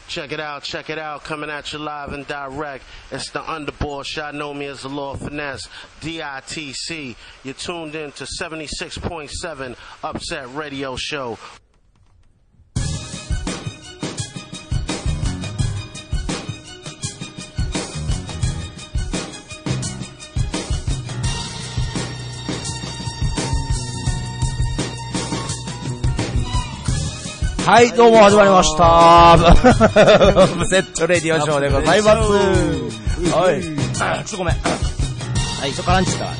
Check it out, coming at you live and direct. It's the Underboss, y'all know me as the Lord Finesse, DITC. You're tuned in to 76.7 Upset Radio Show. はい、どうも始まりました。ブセットレディオショーでございます。はい。ちょっとごめん。はい、ちょっと絡んじゃった。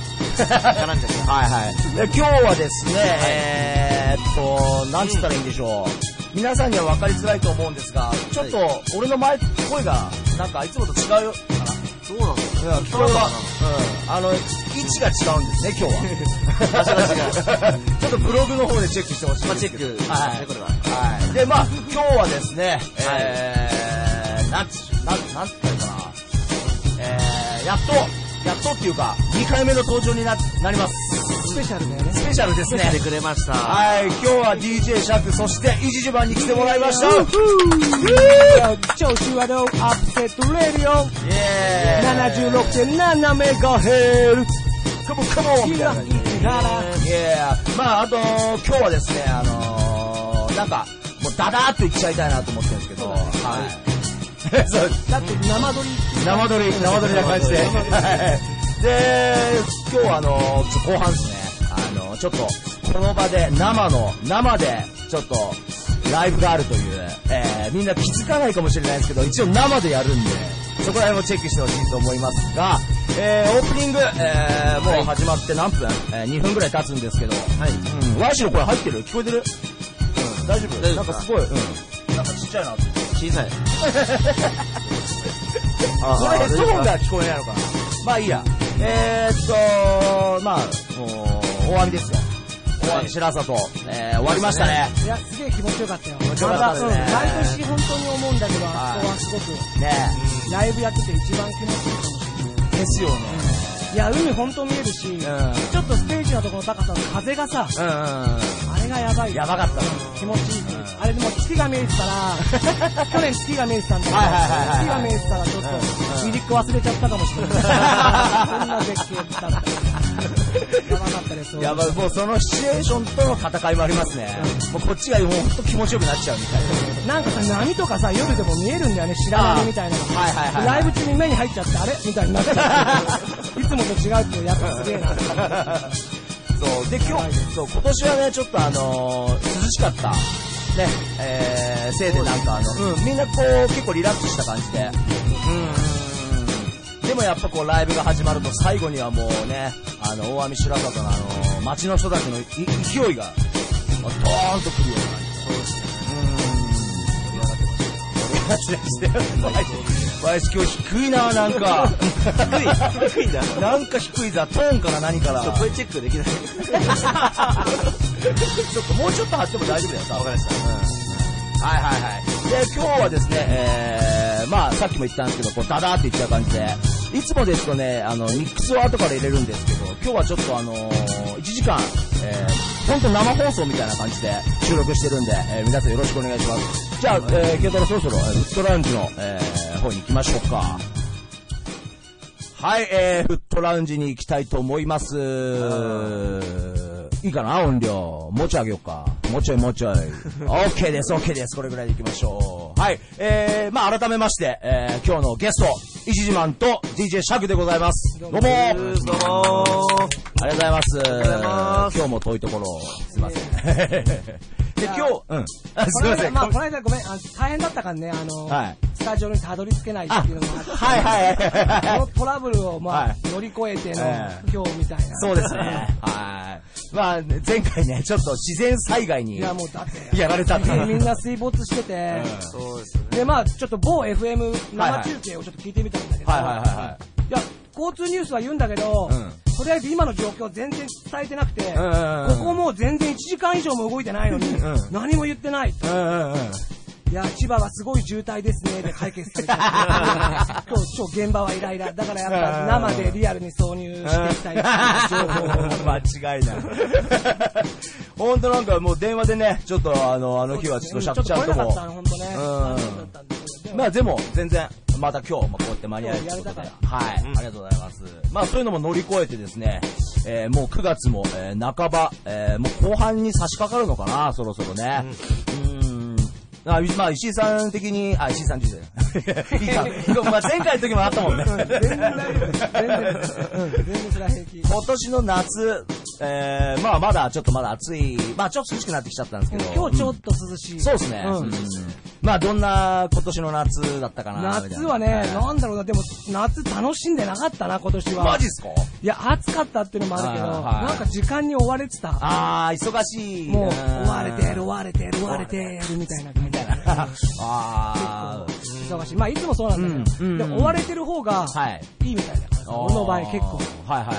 絡んじゃった。はいはい。今日はですね、なんつったらいいんでしょう。皆さんには分かりづらいと思うんですが、ちょっと俺の声がなんかいつもと違うよかな。 そうなんだ。 聞こえが、位置が違うんですね、今日は。ちょっとブログの方でチェックしてほしい。 チェック。 はい。これは。はい。で、まあ、今日はですね、なんて言ったらいいかな。やっとっていうか、2回目の登場になります。 スペシャルだよね。 スペシャルですね。 来てくれました。 はい。今日は DJ シャク、そしてイジジバンに来てもらいました。 調子はどうアップセットレディオ 76.7 メガヘルツカモンみたいな感じで。まあ、あと、今日はですね、なんか、もうダダーっといっちゃいたいなと思ってるんですけど、はい。 そう。だって生撮りな感じで。で、今日は後半ですね、ちょっと、この場で、生で、ちょっと、ライブがあるという、みんな気づかないかもしれないですけど、一応生でやるんで、そこら辺もチェックしてほしいと思いますが、オープニング、もう始まって何分、2分ぐらい経つんですけど、はい。ワイシの声入ってる？聞こえてる？大丈夫？なんかすごい、なんかちっちゃいな。 小さい。 これヘッドホンが聞こえないのかな。まあいいや。まあ、もう、大網ですよ。大網白里、終わりましたね。 いや、すげえ気持ちよかったよ。 気持ちよかったですね。 毎年本当に思うんだけど、あそこはすごく、 ね、 ライブやってて一番気持ちいいかもしれない。 ですよね。 いや、海本当見えるし、ちょっとステージのところの高さの風がさ、あれがやばい。 やばかった。 気持ちいい。あれでも月が見えてたら、去年月が見えてたんだけど、月が見えてたらちょっと、リリック忘れちゃったかもしれない。そんな絶景だった。やばかったです。 やばい、もうそのシチュエーションとの戦いもありますね。もうこっちがもうほんと気持ちよくなっちゃうみたいな。なんかさ、波とかさ、夜でも見えるんだよね、白波みたいなの。ライブ中に目に入っちゃって、あれみたいになっちゃう。いつもと違うってやっぱすげえな。 そう。で、今年はね、ちょっと涼しかった。ね、せいでなんかみんなこう、結構リラックスした感じで。でもやっぱこう、ライブが始まると最後にはもうね、大網白里の街の人たちの勢いが、ドーンとくるような感じ。そうですね。盛り上がってました。わいし今日低いな、なんか。低いんだ。なんか低いざ、トーンから何から。 声チェックできない。 ちょっともうちょっと張っても大丈夫だよ、さ。わかりました。はい。で、今日はですね、まあ、さっきも言ったんですけど、こう、ダダーっていっちゃう感じで、いつもですとね、ミックスを後から入れるんですけど、今日はちょっと1時間、ほんと生放送みたいな感じで収録してるんで、皆さんよろしくお願いします。じゃあ、ケンタロウそろそろ、フットラウンジの、方に行きましょうか。はい、フットラウンジに行きたいと思います。いいかな音量。もうちょい上げようか。もうちょい。OK です。これぐらいで行きましょう。はい。まあ、改めまして、今日のゲスト、イジジマンと DJ シャクでございます。どうもありがとうございます。今日も遠いところ、すいません。で、今日、すいません。 まあ、この間ごめん、大変だったからね、スタジオにたどり着けないっていうのもあって。このトラブルを、まあ、乗り越えての、今日みたいな。 そうですね。はい。まあ、前回ね、ちょっと自然災害に、やられたって。 みんな水没してて、 そうですね。 で、まあ、ちょっと某 FM 生中継をちょっと聞いてみたんだけど、いや、交通ニュースは言うんだけど、とりあえず今の状況全然伝えてなくて、ここもう全然1時間以上も動いてないのに、何も言ってない。いや、千葉はすごい渋滞ですね、で解決されちゃって。今日現場はイライラ。だからやっぱ生でリアルに挿入していきたい情報を。 間違いない。ほんとなんかもう電話でね、ちょっとあの日はちょっとシャクちゃんとも。 ちょっと来れなかったの、ほんとね。 まあでも全然また今日こうやって間に合えるということで、はい、ありがとうございます。まあそういうのも乗り越えてですね、もう9月も、半ば、もう後半に差し掛かるのかな、そろそろね。まあ石井さん的に、石井さん自身いいか、まあ前回の時もあったもんね。全然それは平気。今年の夏、まあまだちょっとまだ暑い、まあちょっと涼しくなってきちゃったんですけど、 今日ちょっと涼しい。 そうですね。まあどんな今年の夏だったかな。 夏はね、なんだろうな、でも夏楽しんでなかったな、今年は。 マジっすか？ いや、暑かったっていうのもあるけど、なんか時間に追われてた。 忙しい。 もう、追われてるみたいな。結構忙しい。まあいつもそうなんだけど、で追われてる方がいいみたいだからさ、俺の場合結構。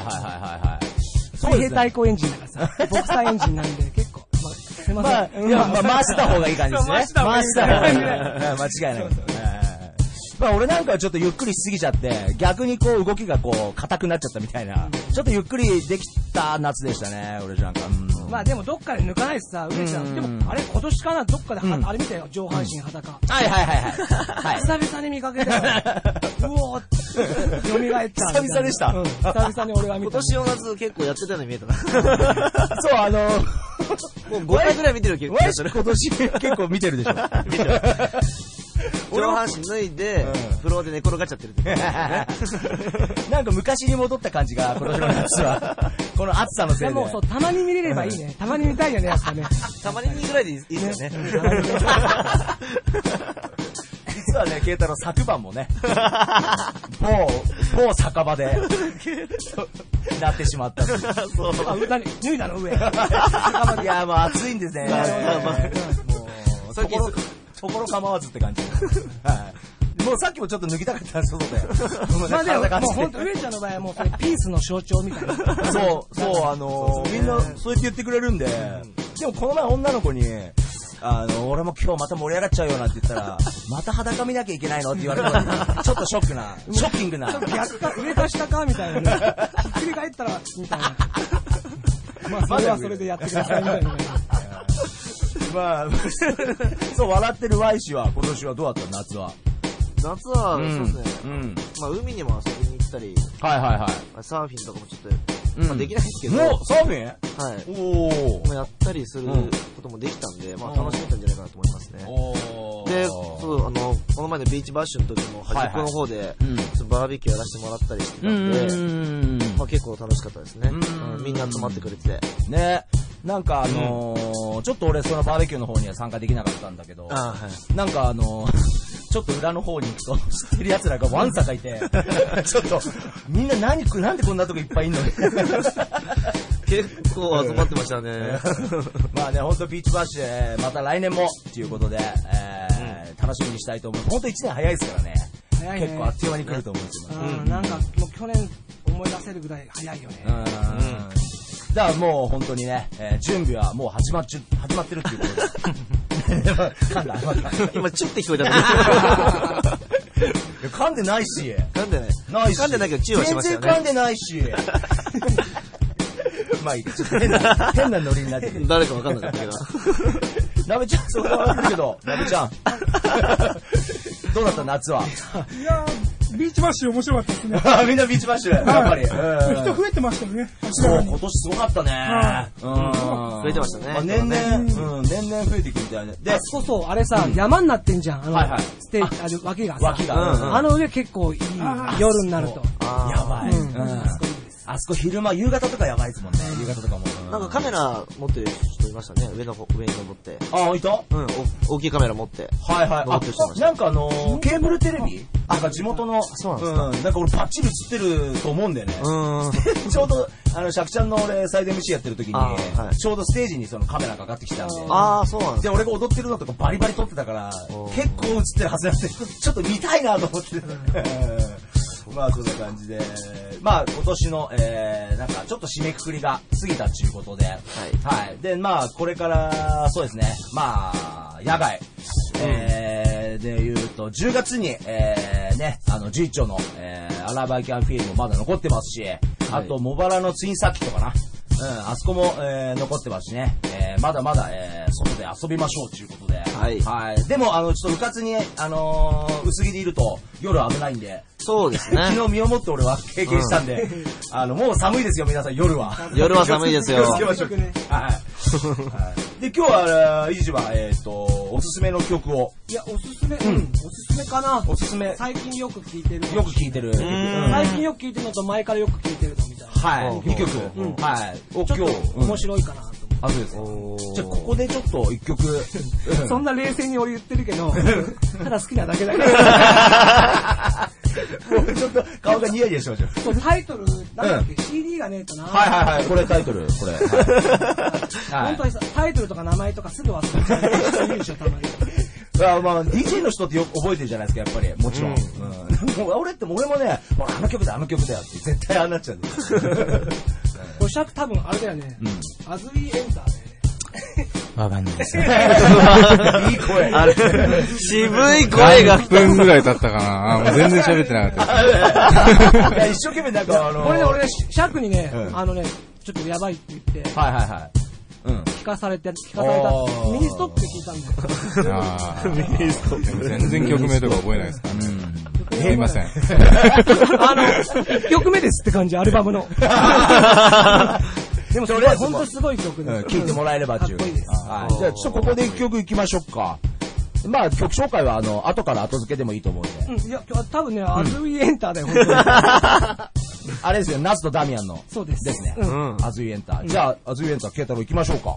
水平対向エンジンだからさ、ボクサーエンジンなんで結構。すいません。 いや、まあ回した方がいい感じですね。回した方がいい。間違いない。まあ俺なんかはちょっとゆっくりしすぎちゃって、逆にこう動きがこう硬くなっちゃったみたいな、ちょっとゆっくりできた夏でしたね、俺なんか。 まあでもどっかで抜かないしさ、上ちゃん。でもあれ今年かな、どっかであれ見たよ、上半身裸。久々に見かけたよ。うおーって蘇った。 久々でした。 久々に俺が見た。 今年の夏結構やってたように見えたな。 そうもう5回ぐらい見てるけど、 今年結構見てるでしょ。 上半身脱いで、フローで寝転がっちゃってるって。 なんか昔に戻った感じが、今年の夏は。この暑さのせいで。 でもそう、たまに見れればいいね。たまに見たいよね、やっぱね。 たまにぐらいでいいですよね。 実はね、慶太郎昨晩もね、某酒場で、なってしまった。そう。 脱いだの上。いや、もう暑いんですね。もう、ところ構わずって感じ。もうさっきもちょっと抜きたかったんですよ、 まあでも、もう本当、上ちゃんの場合はもうそれピースの象徴みたいな。 そう、みんなそうやって言ってくれるんで、でもこの前女の子に、俺も今日また盛り上がっちゃうよなんて言ったら、また裸見なきゃいけないのって言われたのに、ちょっとショッキングな。 逆か、上か下かみたいなね。ひっくり返ったら、みたいな。まあ、それはそれでやってくださいみたいな。 まあ、そう、笑ってる Y 氏は今年はどうだった夏は？ 夏は、そうですね。まあ、海にも遊びに行ったり、サーフィンとかもちょっと、できないですけど。 もう、サーフィン？ はい。やったりすることもできたんで、まあ、楽しめたんじゃないかなと思いますね。で、そう、この前のビーチバッシュの時も、端っこの方で、バーベキューやらせてもらったりしてたんで、まあ、結構楽しかったですね。みんな集まってくれて。 ね。なんかちょっと俺そのバーベキューの方には参加できなかったんだけど、なんかちょっと裏の方に行くと知ってる奴らがわんさかいて、ちょっとみんななんでこんなとこいっぱいいんの結構集まってましたね。 まあね、ほんとビーチバッシュまた来年もっていうことで、楽しみにしたいと思う。ほんと1年早いですからね。結構あっという間に来ると思うんですよ。 なんかもう去年思い出せるぐらい早いよね。 だからもう本当にね、準備はもう始まってるっていうことで。噛んだ。 今ちょっと聞こえたんだけど。噛んでないし。 噛んでない。噛んでないけどチューはしましたよね。 全然噛んでないし。まあいい。ちょっと変なノリになってる。 誰かわかんなかったけど。 なべちゃん、そこはわかるけど、なべちゃん。どうだった夏は？ いやビーチバッシュ面白かったですね。 みんなビーチバッシュやっぱり。 人増えてましたよね。 そう、今年すごかったね。 増えてましたね。 年々増えていくみたいな。 で、そう、あれさ、山になってんじゃん。ステージ、脇がさ。あの上結構いい。夜になると。 やばい。あそこ昼間、夕方とかやばいですもんね。夕方とかも。 なんかカメラ持ってる人いましたね。上に登って。 いた？ 大きいカメラ持って。 なんかケーブルテレビ？なんか地元の、 そうなんですか。 なんか俺バッチリ映ってると思うんだよね。ちょうど、シャクちゃんの俺サイド MC やってる時に、ちょうどステージにそのカメラかかってきたんで。 そうなんですで、俺が踊ってるのとかバリバリ撮ってたから、結構映ってるはずなんで、ちょっと見たいなと思って。まあそんな感じで、まあ今年の、なんかちょっと締めくくりが過ぎたっていうことで、で、まあこれからそうですね、まあ野外、で言うと10月に、ね、11丁の、アラバイキャンフィールもまだ残ってますし、あと茂原のツインサーキットかな。あそこも、残ってますしね、まだまだ、 外で遊びましょうということで。 はい。 はい。でも、ちょっとうかつに、薄着でいると夜危ないんで。 そうですね。 昨日身をもって俺は経験したんで、もう寒いですよ、皆さん、夜は。 夜は寒いですよ。 気をつけましょう。はい。で、今日は、イジは、おすすめの曲を。 いや、おすすめかな。 おすすめ。 最近よく聴いてる。 よく聴いてる。 最近よく聴いてるのと前からよく聴いてるのみたいな。 はい。2曲。はい。 ちょっと面白いかなと。 あ、そうですか。じゃあ、ここでちょっと一曲。 そんな冷静に俺言ってるけど、ただ好きなだけだから。 もうちょっと顔がニヤニヤしてましたよ。 タイトル、なんだっけ、CD がねえとな。 はい。これタイトル、これ。 本当にさ、タイトルとか名前とかすぐ忘れちゃう人いるでしょ、たまに。 まあ、DJ の人ってよく覚えてるじゃないですか、やっぱり。もちろん。俺もね、あの曲だよって絶対ああなっちゃうんです。 これ多分あれだよね。アズリーエンターで。 わかんないですね。 いい声。 渋い声が。 1分ぐらい経ったかな。もう全然喋ってなかった。 いや、一生懸命なんかこれね、俺ね、尺にね、ちょっとやばいって言って。はい。聞かされた、ミニストップで聞いたんだよ。 ミニストップ。全然曲名とか覚えないですからね。すいません。 曲目ですって感じ、アルバムの。でもそれは本当すごい曲で。 聴いてもらえればっていう。 かっこいいです。 じゃあちょっとここで一曲行きましょうか。まあ曲紹介は後から後付けでもいいと思うんで。 いや、多分ね、アズウィエンターだよ、本当に。 あれですよ、ナスとダミアンの。 そうです。 ですね。アズウィエンター。じゃあ、アズウィエンター、ケイタロウ行きましょうか。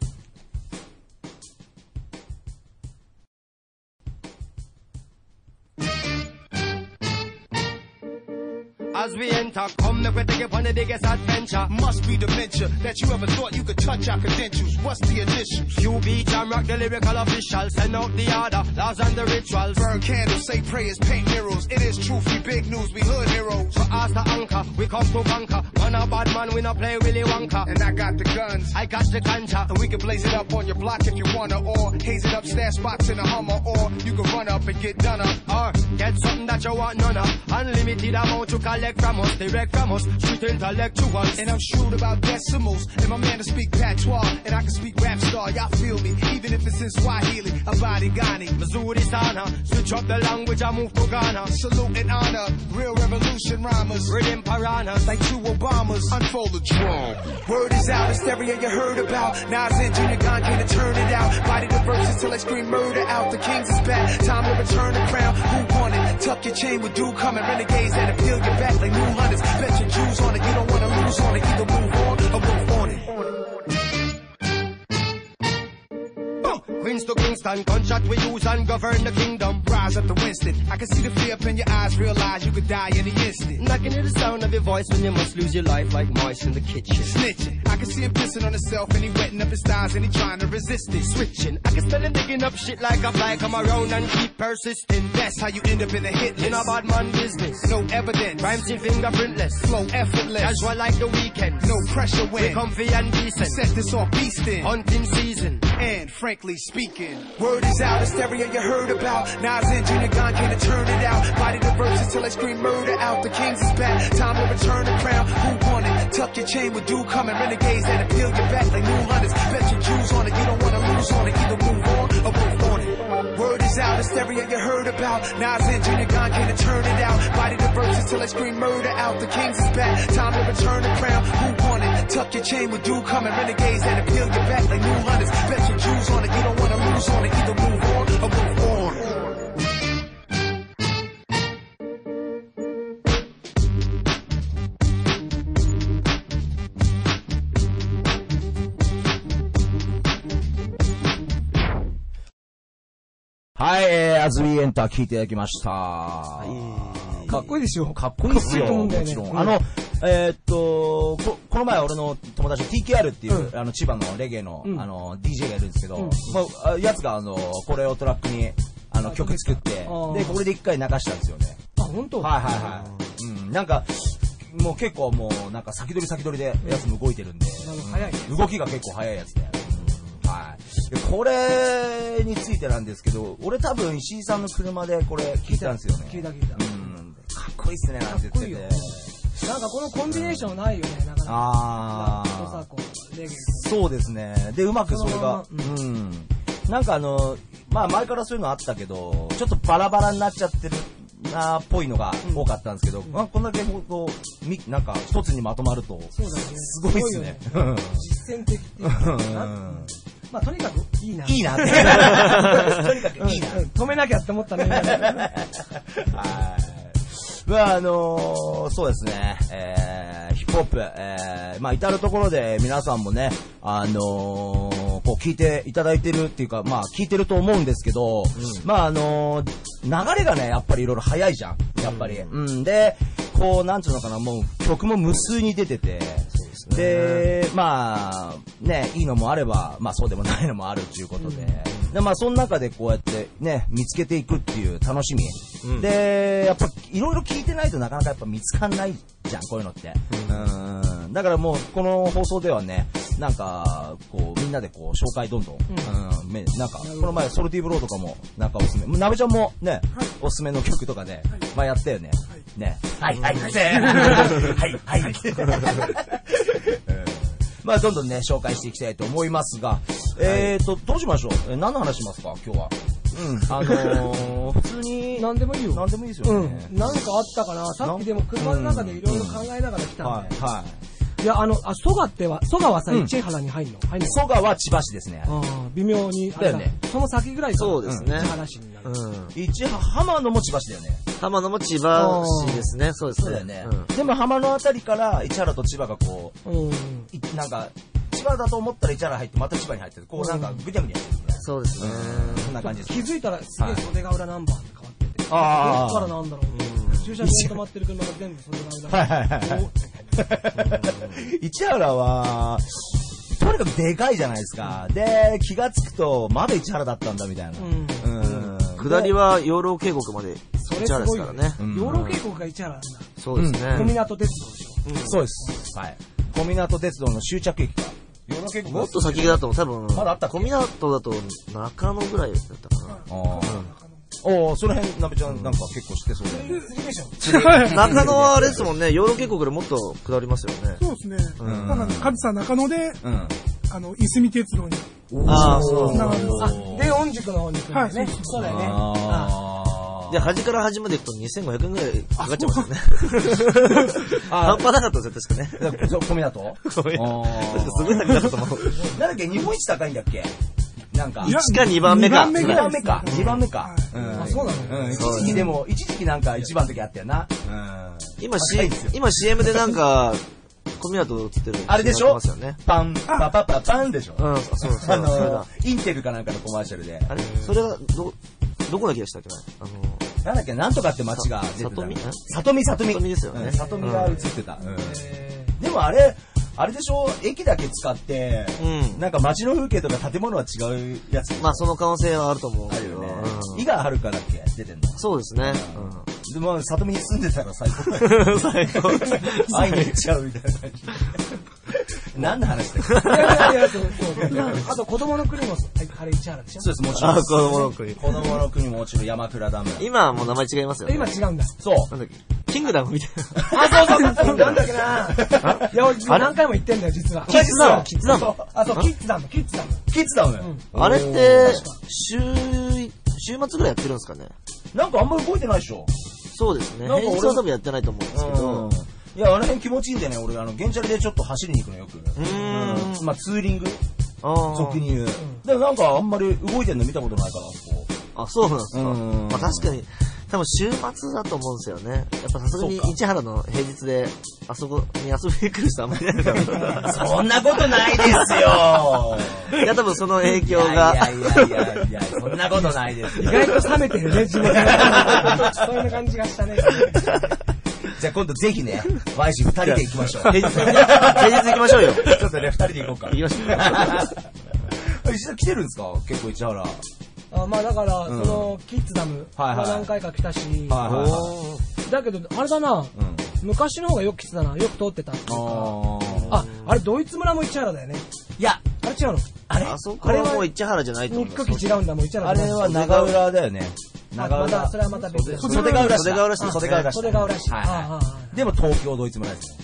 As we enter, come make we take it on the biggest adventure. Must be dementia that you ever thought you could touch our credentials. What's the initials? QB Jam Rock, the lyrical official. Send out the order, laws and the rituals. Burn candles, say prayers, paint murals. It is truth, we big news, we hood heroes. For us the anchor, we come to conquer. Man a bad man, we not play Willy Wonka. And I got the guns, I got the ganja. And we can blaze it up on your block if you wanna. Or haze it up, stash spots in a Hummer. Or you can run up and get done up. Or get something that you want none of. Unlimited amount to collect from us, direct from us, street intellectuals. And I'm shrewd about decimals, and my man to speak patois, and I can speak rap star, y'all feel me, even if it's in Swahili, Abadi Ghani, Missouri Sana, switch up the language, I move to Ghana. Salute and honor, real revolution rhymers, rhythm piranhas, like two Obamas, unfold the drum. Word is out, hysteria you heard about, Nas and Junior Gong can't turn it out, body the verses till they scream murder out, the kings is back, time to return the crown, who won it, tuck your chain with dude coming, renegades and appeal your back like new hunters, bet your Jews on it, you don't wanna lose on it, either move on or move on it. Queens to Kingston, gunshot we use and govern the kingdom. Rise up to Winston, I can see the fear up in your eyes, realize you could die any instant. I can hear the sound of your voice when you must lose your life like mice in the kitchen. Snitching, I can see him pissing on himself and he wetting up his thighs and he trying to resist it. Switching, I can smell him digging up shit like a fly, come around and keep persisting. That's how you end up in a hit list. In a bad man business, no evidence. Rhymes in fingerprintless, flow effortless. Casual like the weekend, no pressure when we comfy and decent. Set this off beastin', hunting season, and frankly speaking, word is out, hysteria you heard about. Nas and Junior Gong can't turn it out. Body the verses till they scream murder out. The kings is back, time to return the crown. Who won it? Tuck your chain with dude coming, renegades and appeal your back like new hunters. Bet your Jews on it, you don't wanna lose on it. Either move on or move on it. Word is out, hysteria you heard about. Nas and Junior Gong can't turn it out. Body the verses till they scream murder out. The kings is back, time to return the crown. Who won it? Tuck your chain with dude coming, renegades and appeal your back like new hunters. Bet your Jews on it, you don't wanna lose on it. Either move on or move on. はい、アズウィエンター聞いていただきました。 かっこいいでしょ。 かっこいいっすよ。もちろん。この前俺の友達 TKR っていう、千葉のレゲエの、DJ がいるんですけど、やつがこれをトラックに曲作って、で、これで一回流したんですよね。 あ、本当？ はいはいはい。なんか、もう結構もうなんか先取りでやつも動いてるんで、 早いね。 動きが結構早いやつで。はい。で、これについてなんですけど、俺多分石井さんの車でこれ聞いたんですよね。 聞いた。 かっこいいっすね、なんて言ってて。 なんかこのコンビネーションないよね、なかなか。 あラップとさ、こう、レゲエと。 そうですね。で、うまくそれが、なんかまあ前からそういうのあったけど、ちょっとバラバラになっちゃってるなっぽいのが多かったんですけど、まあこんだけこう、なんか一つにまとまると、 そうだね。 すごいですね。 実践的っていうか、まあとにかくいいな。 いいなって。とにかくいいな。 止めなきゃって思ったね。 はい。まあそうですね、ヒップホップ、まあ至るところで皆さんもね、こう聞いていただいてるっていうか、まあ聞いてると思うんですけど、まあ流れがね、やっぱりいろいろ早いじゃん、やっぱり。で、こう、なんつうのかな、もう曲も無数に出てて、で、まあ、ね、いいのもあれば、まあそうでもないのもあるっていうことで、でまあその中でこうやってね、見つけていくっていう楽しみ。で、やっぱいろいろ聞いてないとなかなかやっぱ見つかんないじゃん、こういうのって。だからもうこの放送ではね、なんか、こうみんなでこう紹介どんどん、なんか、この前ソルティーブローとかも、なんかおすすめ。なべちゃんもね、おすすめの曲とかね、まあやったよね。ね。はい、はい、はい、はい。まあどんどんね紹介していきたいと思いますが、どうしましょう。何の話しますか今日は。普通に何でもいいよ。 何でもいいですよね。 なんかあったかな。さっきでも車の中でいろいろ考えながら来たんで。 はい。 いや、蘇我はさ、市原に入んの？ 蘇我は千葉市ですね。 微妙に。 だよね。 その先ぐらいか。 そうですね。 市原市になる。 浜野も千葉市だよね。 浜野も千葉市ですね。そうですね。 そうだよね。でも浜野あたりから市原と千葉がこう、なんか、千葉だと思ったら市原入って、また千葉に入ってる。こうなんかぐにゃぐにゃしてるね。 そうですね。 そんな感じです。 気づいたらすげえ袖ヶ浦ナンバーって変わってて。どっからなんだろう。駐車場に止まってる車が全部袖ヶ浦。はい。 市原は、とにかくでかいじゃないですか。で、気がつくと、まだ市原だったんだみたいな。 下りは養老渓谷まで市原ですからね。 養老渓谷が市原なんだ。 そうですね。 小湊鉄道でしょ。 そうです。はい。小湊鉄道の終着駅か。養老渓谷もっと先だと多分、 まだあったっけ？ 小湊だと中野ぐらいだったかな。 その辺、なべちゃんなんか結構知ってそうだよね。 次でしょ。 中野はあれですもんね、養老渓谷でもっと下りますよね。 そうですね。だから、上総中野で、いすみ鉄道に。 そう。 で、御宿の方に行くんだよね。そうだよね。 で、端から端まで行くと2500円ぐらいかかっちゃいますよね。半端なかったですよ、確かね。 小湊？ すごい高かったと思う。 なんだっけ、日本一高いんだっけ？なんか。 1か2番目か。 2番目か。2番目か。 そうなの？ 一時期なんか1番の時あったよな。 今 CM でなんか、小湊映ってる。 あれでしょ？パン、パパパパンでしょ？ そうインテルかなんかのコマーシャルで。 あれそれが、どこだけでしたっけ？ なんだっけ、なんとかって街が出てた。里見ですよね。 里見が映ってた。でもあれでしょ、駅だけ使って、なんか街の風景とか建物は違うやつ。 まあその可能性はあると思う。 あるよね。井川遥だっけ出てんの？ そうですね。 でも里見に住んでたら最高だよ。最高。会いに行っちゃうみたいな感じ。何の話だっけ？ あと子供の国もあれ市原でしょ？ そうです、もちろん。 子供の国。 子供の国ももちろん山倉ダム。 今はもう名前違いますよね。 今違うんだ。 そう。 なんだっけ？キングダムみたいな。そう。なんだっけな。いや、何回も言ってんだよ、実は。 キッズダム。 そう、キッズダム。 あれって、週末ぐらいやってるんですかね？ なんかあんまり動いてないでしょ？ そうですね。平日は多分やってないと思うんですけど。 いや、あの辺気持ちいいんでね、俺、原チャリでちょっと走りに行くのよく。まあ、ツーリング俗に言う。でもなんかあんまり動いてんの見たことないから、こう。あ、そうなんですか。まあ確かに、多分週末だと思うんですよね。やっぱさすがに市原の平日で、あそこに遊びに来る人あんまりいないから。 そんなことないですよ。 いや、多分その影響が。 いや、そんなことないです。 意外と冷めてるね、自分が。そういう感じがしたね。 じゃあ今度ぜひね、ワイシ2人で行きましょう。 平日行きましょうよ。 ちょっとね、2人で行こうか。 行きましょう。 石田来てるんですか？結構市原。 まあだから、その、キッズダムは何回か来たし、だけど、あれだな、昔の方がよく来てたな、よく通ってた。あれ、ドイツ村も市原だよね。いや、あれ違うの？ あそこはもう市原じゃないと思う。 日記違うんだ、もう市原。 あれは長浦だよね。 また、それはまた別です。 袖ヶ浦市。 袖ヶ浦市。 でも東京ドイツ村ですね。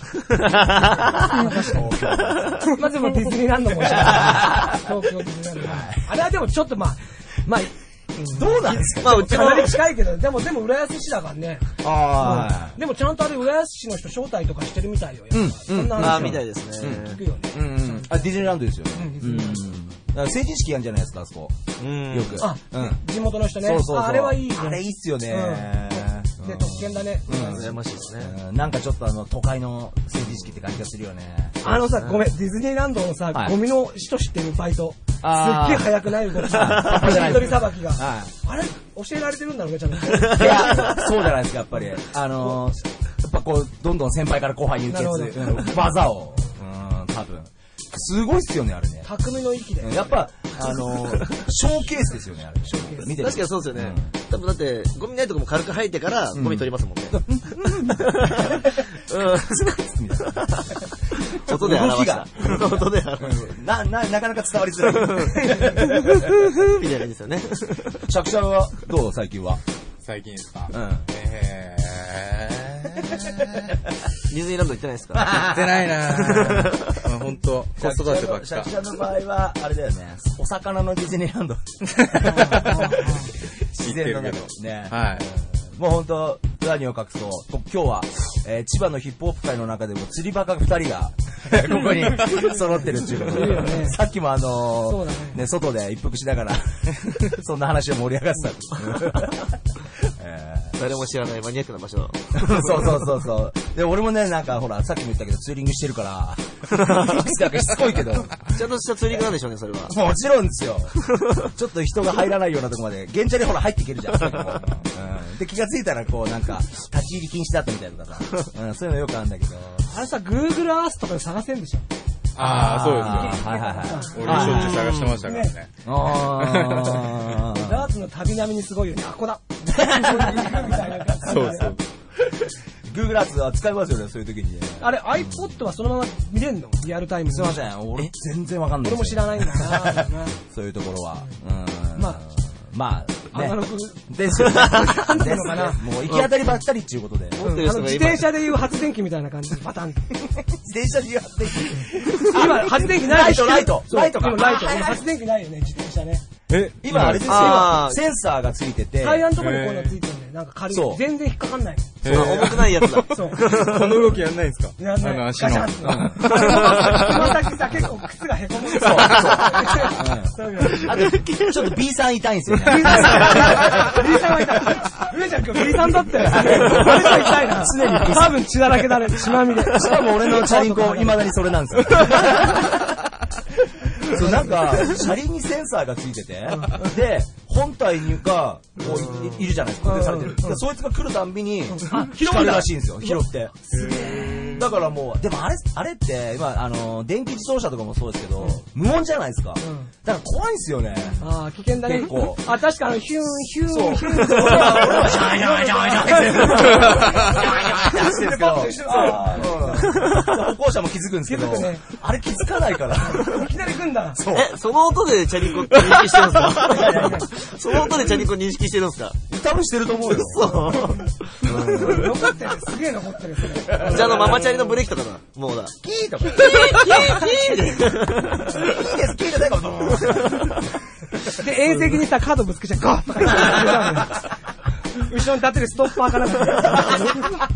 まあでもディズニーランドも一緒だ。東京ディズニーランド。あれはでもちょっとまあ、 どうなんですか？ まあ、かなり近いけど、でも浦安市だからね。でもちゃんとあれ浦安市の人招待とかしてるみたいよ。 そんな話みたいですね。 聞くよね。 ディズニーランドですよね。成人式やんじゃないですか、あそこ。よく。 地元の人ね。あれはいい。 あれいいっすよね。 で、特権だね。 羨ましいですね。 なんかちょっと都会の成人式って感じがするよね。 さ、ごめん、ディズニーランドのさ、ゴミの人知ってるバイト。すっげえ早くない動き。しりとりさばきが。あれ教えられてるんだろうね、ちゃんと。 いや、そうじゃないですか、やっぱり。やっぱこう、どんどん先輩から後輩に受け継ぐ技を。多分。すごいっすよね、あれね。 匠の域で。 やっぱ、ショーケースですよね、あれ。ショーケース。 見て確かにそうですよね。多分だって、ゴミないとこも軽く吐いてから、ゴミ取りますもんね。音で表した。音で表した。 なかなか伝わりづらい。 みたいな感じですよね。 シャクちゃんはどう最近は？ 最近ですか？ ディズニーランド行ってないですか？ 行ってないなぁ。ほんと、子育てばっか。 シャクちゃんの場合は、あれだよね、お魚のディズニーランド。自然の中ね。はい。もうほんと、何を隠そう。今日は、千葉のヒップホップ界の中でも釣りバカ2人が、ここに揃ってるっていうことで、さっきもね、外で一服しながら、そんな話を盛り上がってた。 誰も知らないマニアックな場所。 そう。で、俺もね、なんかほら、さっきも言ったけど、ツーリングしてるから、なんかしつこいけど。 ちゃんとしたツーリングなんでしょうね、それは。 もちろんですよ。ちょっと人が入らないようなとこまで、現地でほら入っていけるじゃん。で、気がついたら、こう、なんか、立ち入り禁止だったみたいとかさ。そういうのよくあるんだけど。 あれさ、Google Earth とかで探せんでしょ？ そうですよ。俺しょっちゅう探してましたからね。 ダーツの旅並みにすごいよね。ここだ。 そう。 Google Earth は使いますよね、そういう時に。 あれ、iPod はそのまま見れんの？リアルタイム。 すいません、俺全然わかんない。 俺も知らないんだな。 そういうところは。まあ、 ね。 ですよね。なんていうのかな。もう行き当たりばったりっていうことで。 自転車でいう発電機みたいな感じでパタン。 自転車でいう発電機。 今、発電機ない。 ライトか。 今発電機ないよね、自転車ね。 今あれですよ。センサーがついてて。 タイヤのところにこういうのついてるんで、なんか軽い。全然引っかかんない。 重くないやつだ。 そう。この動きやんないんですか？ やんない。 足の。 つま先さ、結構靴がへこむ。そう。 あと、ちょっと B さん痛いんですよね。 B さんは痛い。上ちゃん今日 B さんだったよ。俺じゃ痛いな。常に。多分血だらけだね。血まみれ。 しかも俺のチャリンコ、未だにそれなんですよ。そう、なんか、車輪にセンサーがついてて、で、本体が、こう、いるじゃないですか。固定されてる。そいつが来るたんびに、光るらしいんですよ、拾って。だからもう、でもあれって、今、電気自動車とかもそうですけど、無音じゃないですか。だから怖いんですよね。 危険だね。 結構。 確かに、ヒューン、ヒューン、ヒューン。 俺はシャイシャイシャイシャイって歩行者も気づくんですけど、あれ気づかないから。 いきなり来んだ。 その音でチャリンコ認識してるんですか？その音でチャリンコ認識してるんですか？ 多分してると思うよ。 残ってる。すげえ残ってる。 じゃあママチャリのブレーキとかだ。もうだ。 キーとか。キーじゃないかも。 で、遠石にさ、カードぶつけちゃガーッとか後ろに立ってるストッパーかなんか。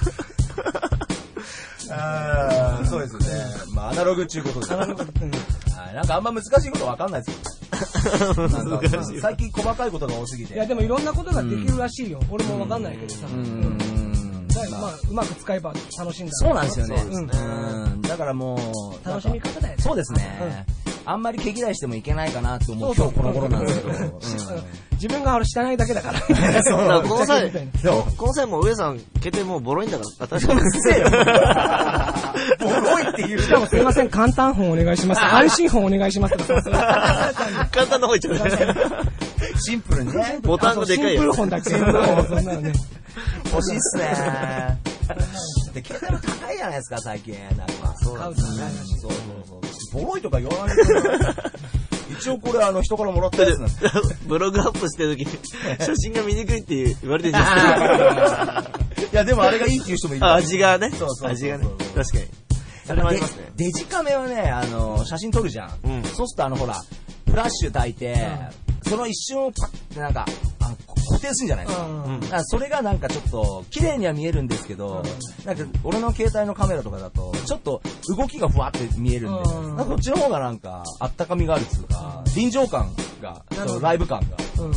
そうですよね。まあ、アナログっていうことで。なんかあんま難しいことわかんないですよ。最近細かいことが多すぎて。 いや、でもいろんなことができるらしいよ。俺もわかんないけどさ。まあ、うまく使えば楽しいんだ。 そうなんですよね。だからもう、 楽しみ方だよね。 そうですね。あんまり毛嫌いしてもいけないかなと思う今日この頃なんですけど。 自分が知らないだけだから。 この際も上さん、毛手もうボロいんだから。 うるせえよ。ボロいって言う。 しかもすいません、簡単本お願いします。安心本お願いします。 簡単な方いっちゃうね。 シンプルにね。 ボタンがでかいよ。 シンプル本だけ。そんなのね。 欲しいっすね。で、毛手も高いじゃないですか、最近。なんか。 そうですね。 ボロいとか言わないで。 一応これ人からもらったやつなんです。 ブログアップしてる時に写真が見にくいって言われてるんですけど。 いやでもあれがいいっていう人もいる。 味がね。 そうそう。 味がね。確かに。それもありますね。 デジカメはね、写真撮るじゃん。そうするとほら、フラッシュ焚いて、その一瞬をパッてなんか、固定するんじゃないですか。それがなんかちょっと、綺麗には見えるんですけど、なんか俺の携帯のカメラとかだと、ちょっと動きがふわって見えるんで、なんかこっちの方がなんか、あったかみがあるっていうか、臨場感が、ライブ感が。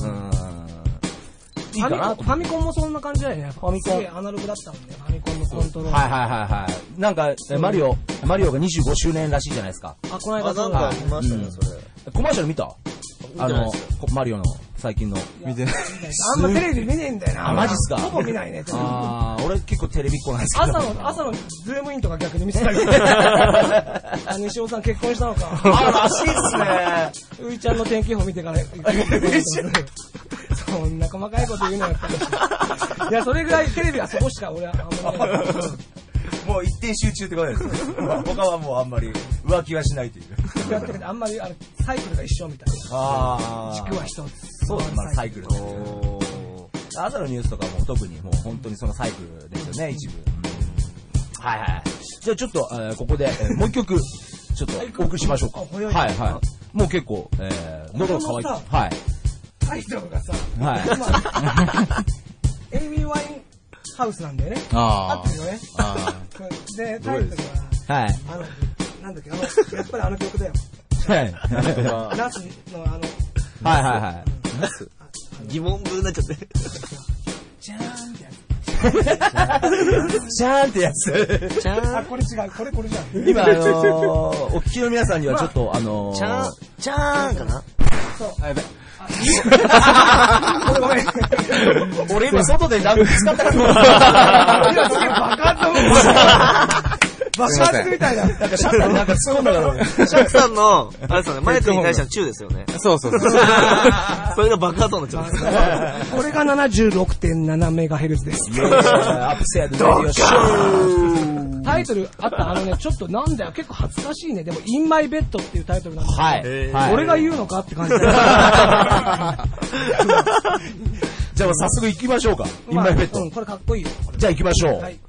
いいかな。 ファミコンもそんな感じだよね。 ファミコン。 すげえアナログだったもんね。ファミコンのコントロール。 はい。なんか、マリオが25周年らしいじゃないですか。 この間なんか見ましたね、それ。 コマーシャル見た？マリオの最近の。 見てない。あんまテレビ見ねえんだよな。 マジっすか？ ほぼ見ないね。 俺結構テレビっ子なんですけど。 朝のズームインとか逆に見せたり。西尾さん結婚したのか。 らしいっすね。 ういちゃんの天気予報見てから。そんな細かいこと言うのやったら。いや、それぐらいテレビはそこしか俺はあんまり。 もう一点集中ってことですね。他はもうあんまり浮気はしないという。 あんまりサイクルが一緒みたいな。軸は一つ。 そうです、サイクルです。朝のニュースとかも特にもう本当にそのサイクルですよね、一部。はい。じゃあちょっと、ここで、もう一曲、ちょっとお送りしましょうか。はい。もう結構、喉が渇いて。はい。 タイトルがさ、エイミー・ワインハウスなんだよね。合ってるよね。で、タイトルは、なんだっけ、やっぱりあの曲だよ。ナスのはい。 疑問文になっちゃって。 ジャーンってやつ。 シャーンってやつ。 これ違う、これじゃん。 今、お聞きの皆さんにはちょっと、 チャーンかな？ そう。 やべ。 ごめん。 俺今外でラグ使ったから。 今すげえ爆発みたいな。なんかシャッなんか突っ込んだから。 シャックさんの、あれですよね、マイクに対してはチューですよね。 そう。 それが爆発音になっちゃうんです。 これが 76.7 メガヘルツです。 アップセアドレディオショー。 タイトルあったちょっとなんだよ、結構恥ずかしいね。でも、In My Bed っていうタイトルなんだけど、俺が言うのかって感じだよ。 じゃあ早速行きましょうか。In My Bed。 これかっこいいよ。 じゃあ行きましょう。 はい。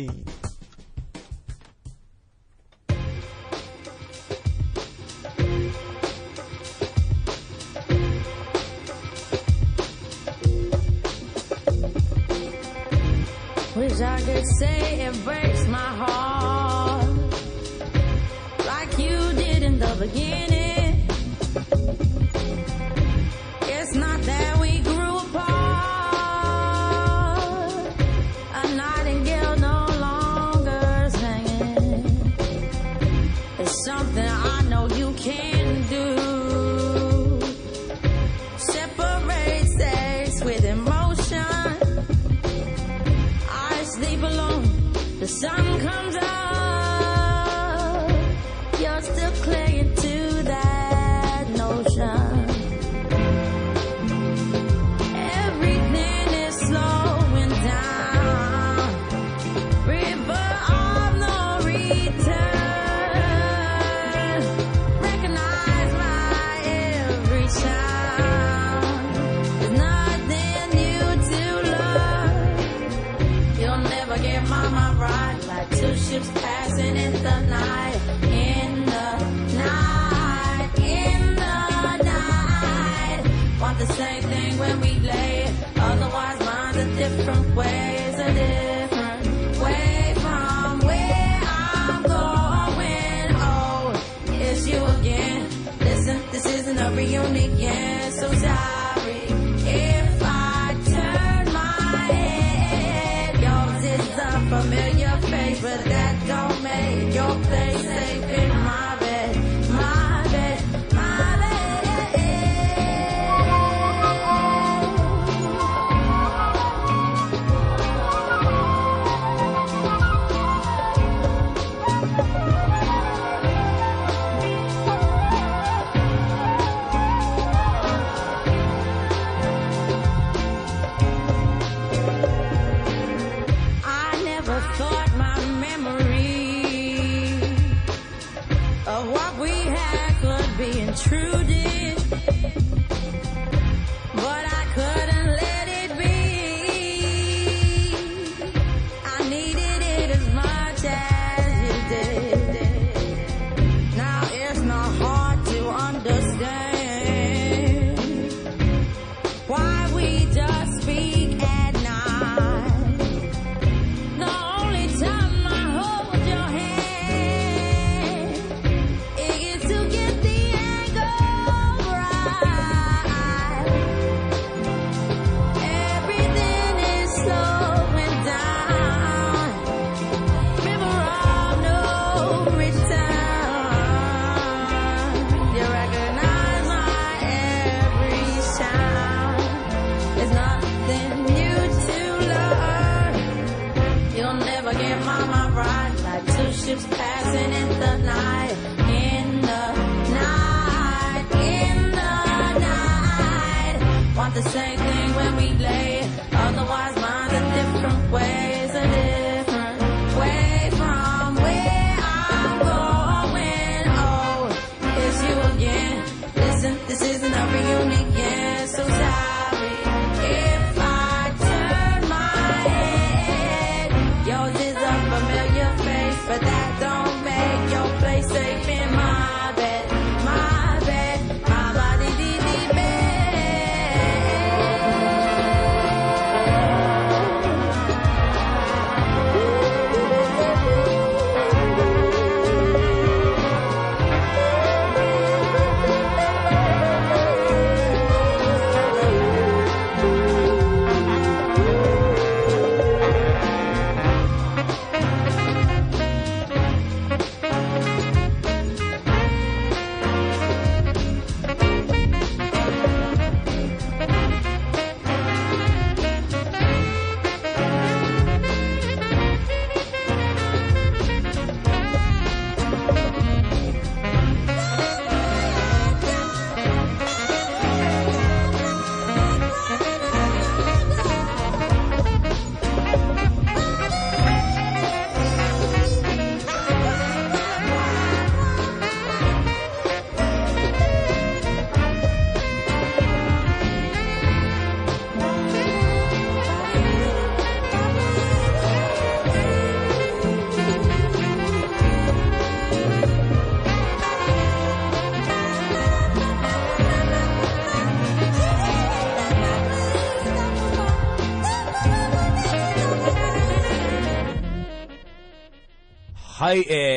Wish I could say it breaks my heart like you did in the beginning. It's not that we grew apart. A nightingale no longer singing. It's something I know you can do. Separate sex with emotion. Sleep alone, the sun comes up. You're still clinging to that notion. Everything is slowing down. River of no return. Recognize my every sound. There's nothing new to learn. You'll never get my mind right, like two ships passing in the night, in the night, in the night. Want the same thing when we lay, otherwise mine's a different way, it's a different way from where I'm going. Oh, it's you again. Listen, this isn't a reunion, so sorry if I turn my head. It's a familiar face, but that don't make your place safe in my bed, my bed, my bed. want the same thing when we lay. Otherwise, mine's a different way. It's a different way from where I'm going. Oh, it's you again. Listen, this isn't a reunion. So sorry if I turn my head. Yours is a familiar face, but that don't make your place safe in my bed. My bed, my body, dee bed. はい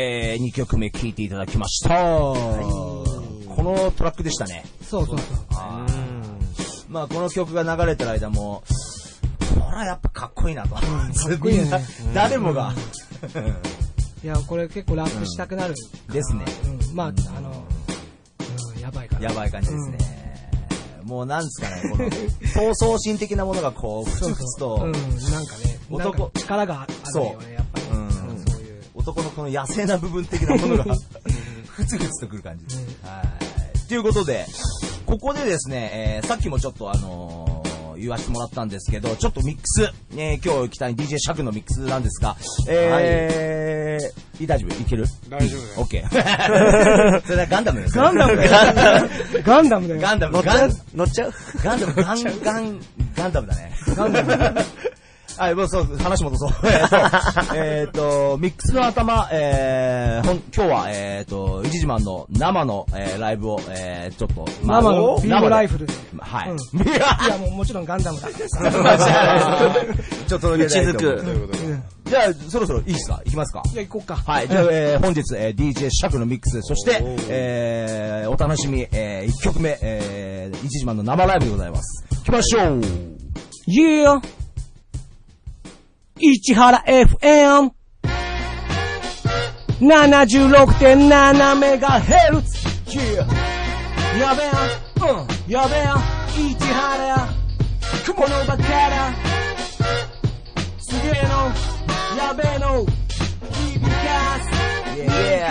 、2曲目聴いていただきました。このトラックでしたね。 そうそうそう。 まあこの曲が流れてる間も、これはやっぱかっこいいなと。かっこいいよね。 誰もが。 いや、これ結構ラップしたくなる。 ですね。 まあ、やばいから。 やばい感じですね。もうなんですかね、この、闘争心的なものがこう、ふつふつと。 なんかね、力があるよね、やっぱり。 男のこの野生な部分的なものがふつふつとくる感じです。ということで、ここでですね、さっきもちょっと言わせてもらったんですけど、ちょっとミックス、今日来た DJ シャクのミックスなんですが、大丈夫？いける？ 大丈夫です。 オッケー。それはガンダムです。 ガンダムだよ。ガンダムだよ。 ガンダム。 乗っちゃう？ ガンダム、ガンダムだね。ガンダム。はい、もうそう、話戻そう。ミックスの頭、今日は、イジジマンの生の、ライブを、ちょっと、 生のビームライフルで。 はい。 いや、もうもちろんガンダムだ。 ちょっとだけ続く。 じゃあ、そろそろいいですか？行きますか？ じゃあ行こうか。 はい、じゃあ、本日、DJ シャクのミックス、そして、お楽しみ、1曲目、イジジマンの生ライブでございます。行きましょう。 Yeah! 市原 FM 76.7 メガヘルツ Yeah やべややべや市原やこの場からすげえのやべえの響かす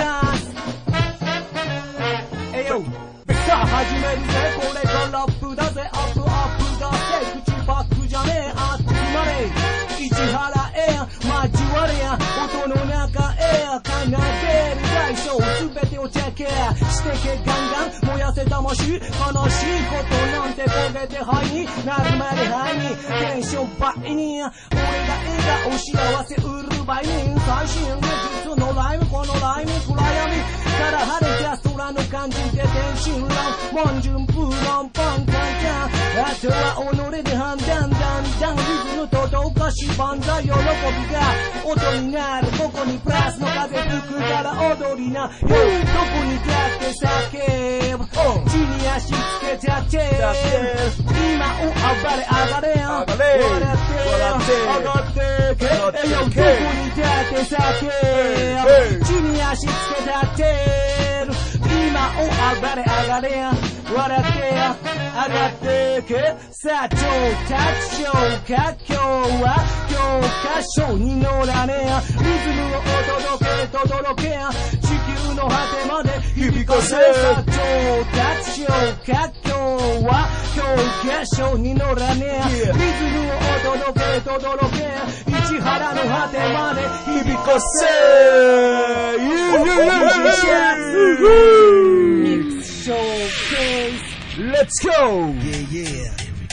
えよさあ始めるぜこれがラップだぜアップだぜ口パックじゃねえ集まれ市原エア交われや音の中エア奏でる大小すべてをチェックしてけガンガン燃やせ魂悲しいことなんて焦げて灰になるまで灰にテンション倍に俺が笑顔幸せ売る倍に最新技術のライムこのライム暗闇から晴れた空の感じで天真爛漫順風満パンカンカンあとは己で判断だんだんリズムとどかし万歳喜びが音になるここにプラスの風吹くから踊りなよどこに立って叫ぶ地に足つけちゃって今を暴れ上がれ笑って上がってけよどこに立って叫ぶ地に足つけちゃって今を暴れ上がれ笑って上がってけさあ超タッチショー華僑は教科書に載らねやリズムを届けや地球の果てまで響かせさ上達教華僑は教科書に載らねやリズムを届けや市原の果てまで響かせ Let's go! Yeah.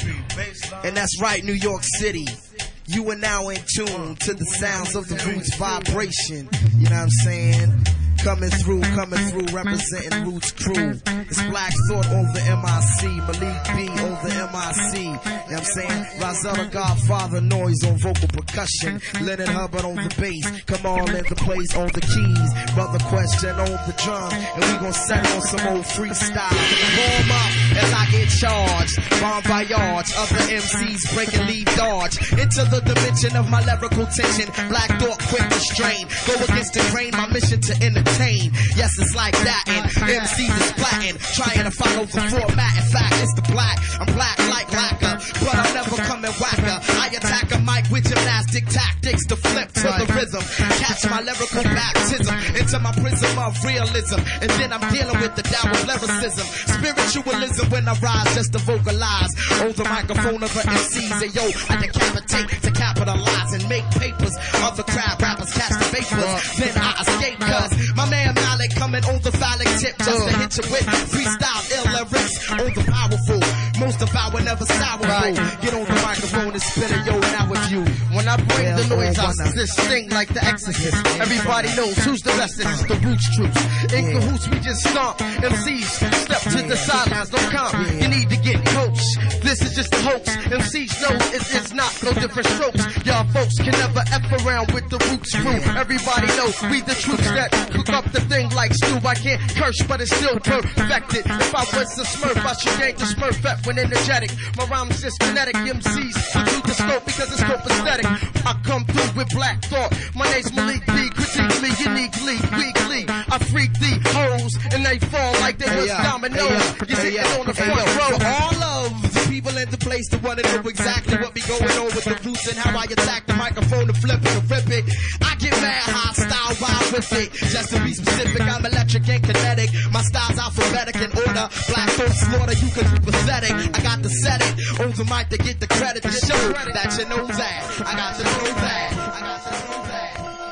And that's right, New York City. You are now in tune to the sounds of the Roots vibration. You know what I'm saying? Coming through, representing Roots crew. It's Black Thought on the MIC, Malik B on the MIC. You know what I'm saying? Rozelle the Godfather, Noise on vocal percussion. Leonard Hubbard on the bass. Come on in the place on the keys. Brother Question on the drum. And we gon' settle on some old freestyle. Warm up as I get charged. Bon voyage, other MCs breaking lead dodge. Into the dimension of my lyrical tension. Black Thought quick to strain. Go against the grain, my mission to entertain. Yes, it's like that, and MCs is splatting, trying to follow the format. In fact, it's the black. I'm black like lacquer, but I'm never coming whacker. I attack a mic with gymnastic tactics to flip to the rhythm. Catch my lyrical baptism into my prism of realism, and then I'm dealing with the Tao of lyricism. Spiritualism when I rise just to vocalize. On the microphone of the MCs, and yo, I decapitate to capitalize and make papers. Other crowd rappers catch the vapors, then I escape cause my man Malik coming on the phallic tip just to hit you with freestyle ill lyrics on the powerful. Most of our never sour. Get on the microphone and spin it, yo, now with you. When I bring the noise out, this thing like the Exorcist. Everybody knows who's the best, it's the Roots troops. In cahoots, we just stomp. MCs step to the sidelines, don't come. You need to get coached. This is just a hoax. MCs know it's not no different strokes. Y'all folks can never F around with the Roots crew. Everybody knows we the troops that cook up the thing like stew. I can't curse, but it's still perfected. If I was a smurf, I should yank the smurfette when energetic. My rhymes is kinetic. MCs do the scope because it's scope aesthetic. I come through with Black Thought. My name's Malik B. Critique me uniquely, weekly. I freak the hoes and they fall like they was dominoes. You sitting on the front row. All of the people in the place to want to know exactly what be going on with the Roots and how I attack the microphone to flip it and rip it. I get mad hostile wild with it. Just to be specific, I'm electric and kinetic. My style's alphabetic in order. Black Thought slaughter, you can be pathetic. I got to set it on the mic to get the credit to show that you know that. I got to know that. I got to know that.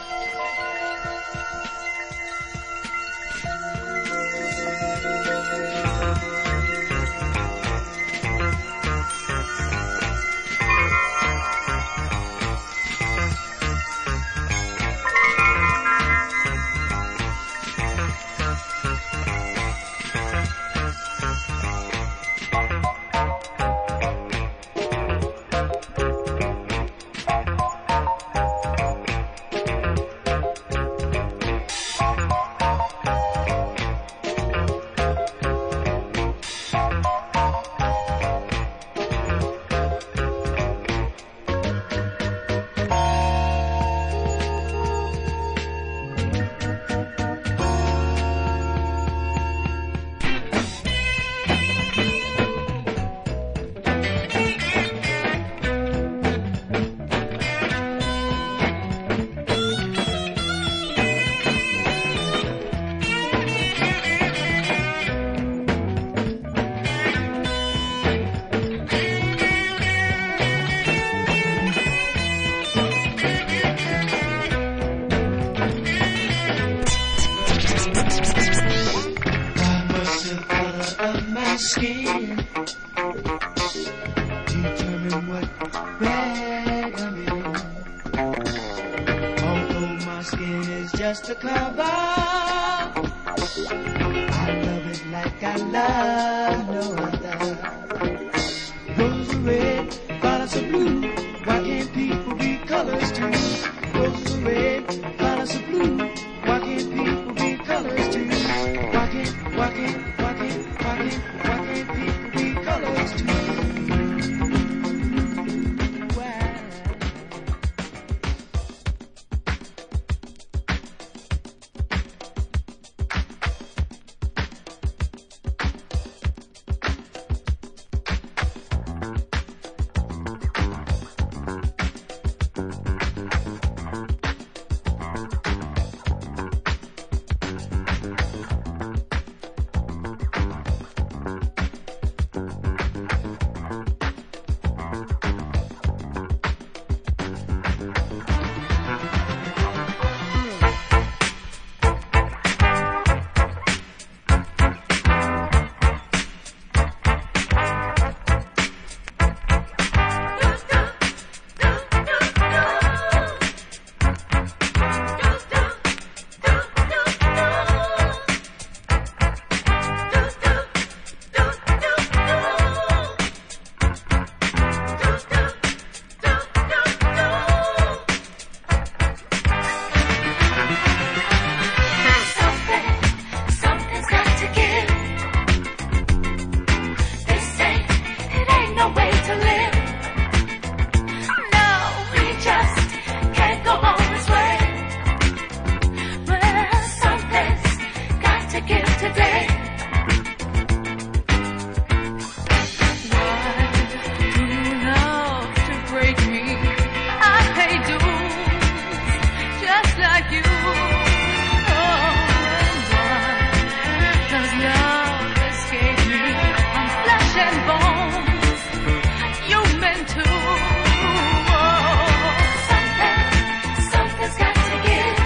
skin determine what rag I'm in. Although my skin is just a cover, I love it like I love no other. Roses are red, violets are blue. Why can't people be colors too? Roses are red, violets are blue. Why can't people be colors too? Why can't people be colors too? to live. No, we just can't go on this way. Well, something's got to give today. Why do you love to break me? I pay dues just like you. Oh, and why does love escape me? I'm flesh and bones. You meant to. Oh, something's got to give.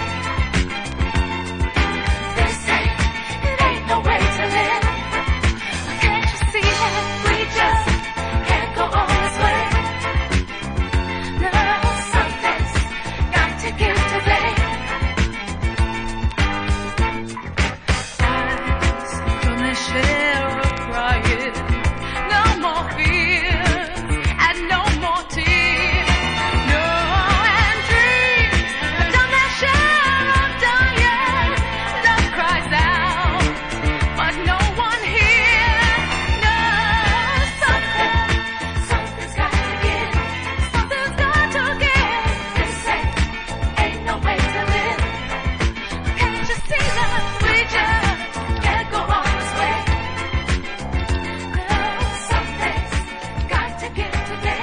This ain't no way to live. Can't you see that we just can't go on this way? No, something's got to give today. Eyes gonna share a crying. No more fears and no more tears. No, and dreams done their share of dying. Love cries out, but no one here. No, something's got to give. Something's got to give. This ain't no way to live. Can't you see that we just can't go on this way? No, something's got to give today.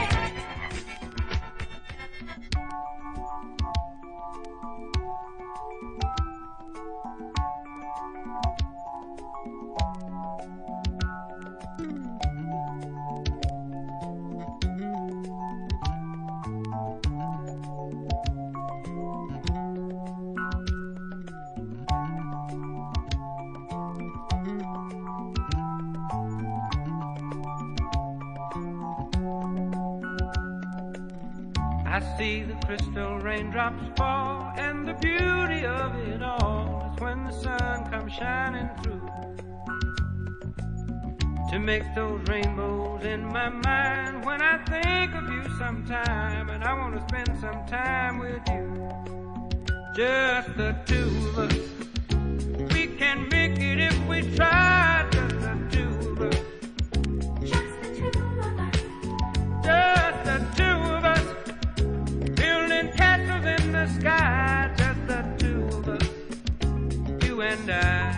I see the crystal raindrops fall, and the beauty of it all is when the sun comes shining through to make those rainbows in my mind. When I think of you sometime, and I want to spend some time with you, just the two of us. We can make it if we try, just the two of us. Just the two of us. Just the two of us. Building castles in the sky, just the two of us, you and I.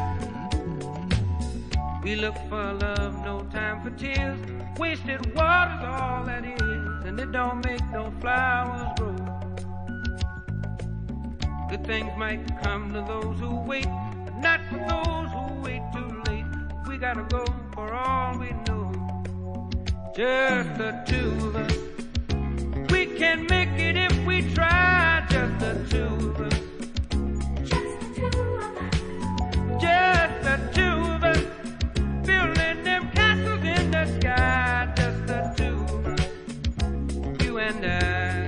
We look for love, no time for tears. Wasted water's all that is, and it don't make no flowers grow. Good things might come to those who wait, but not for those who wait too late. We gotta go for all we know, just the two of us. We can make it if we try, just the two of us. Just the two of us. Just the two of us. Building them castles in the sky, just the two of us. You and I.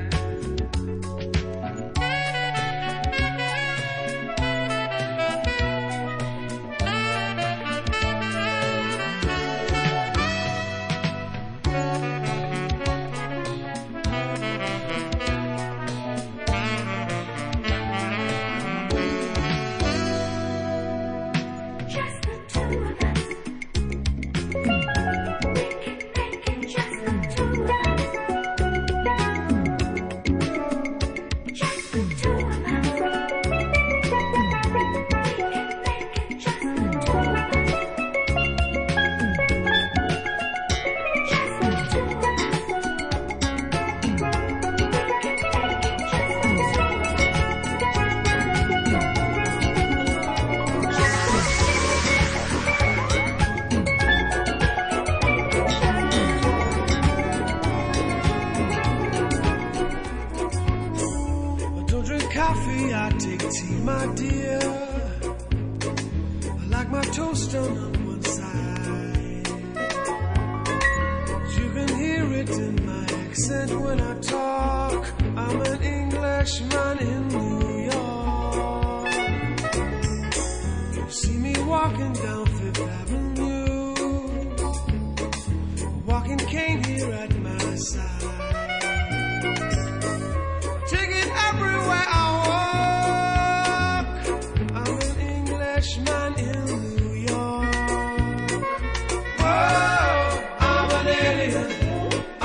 Just the two of us. We can make it just the two of us. Just the two of us. We can make it just the two of us. Just the two of us. We can make it just the two of us. I don't drink coffee, I take tea, my dear. I like my toast on one side. You can hear it in my accent when I talk. I'm an Englishman in New York. You see me walking down Fifth Avenue, a walking cane here at my side. Take it everywhere I walk. I'm an Englishman in New York. Whoa, I'm an alien.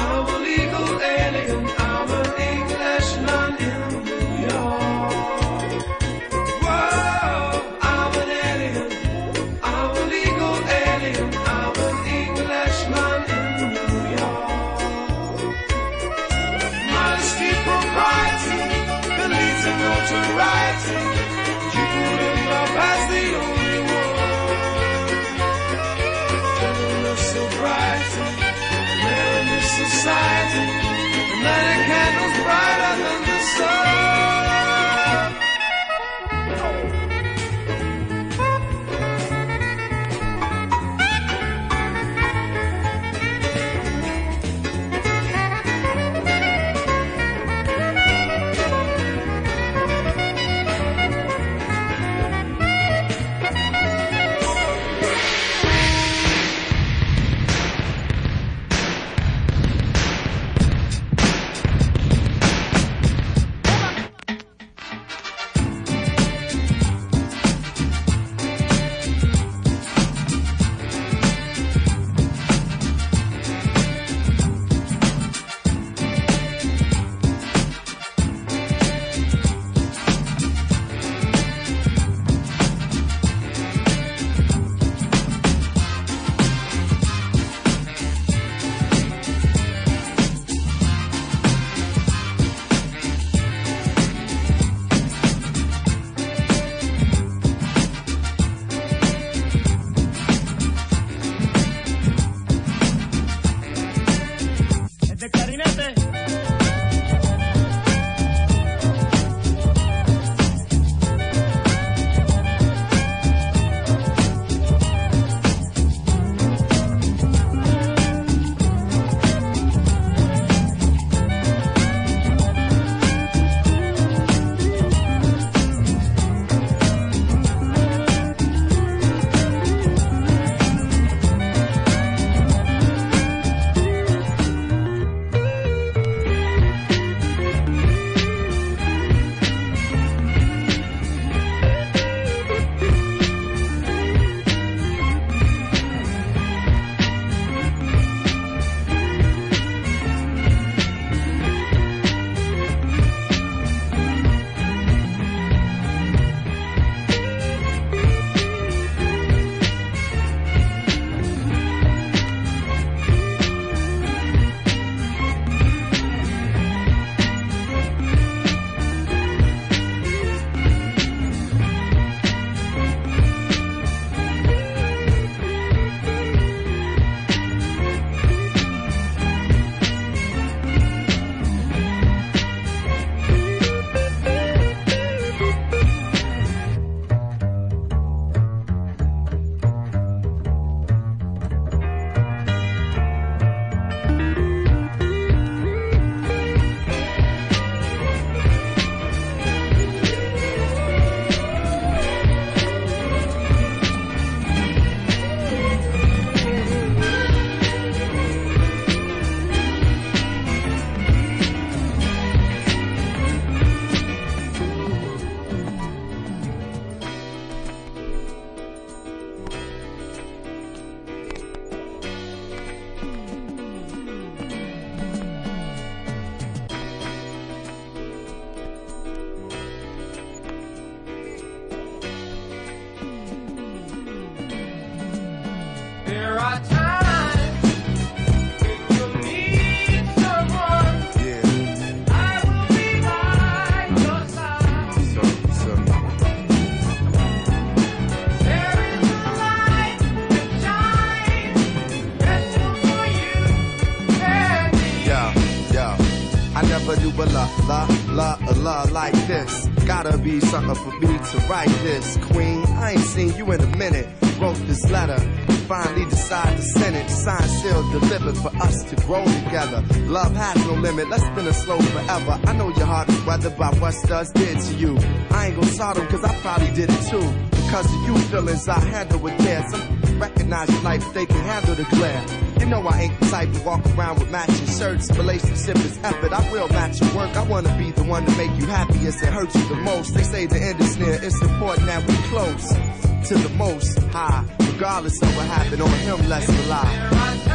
never knew a love like this. Gotta be something for me to write this. Queen, I ain't seen you in a minute. Wrote this letter, finally decided to send it. Signed, sealed, delivered for us to grow together. Love has no limit, let's spin it slow forever. I know your heart is weathered by what studs did to you. I ain't gon' sod them cause I probably did it too. Because of you feelings I handle with care. Some recognize your life, they can handle the glare. You know I ain't the type to walk around with matching shirts. Relationship is effort, I will match your work. I wanna be the one to make you happiest and hurt you the most. They say the end is near, it's important that we close to the most high. Regardless of what happened on him, let's rely.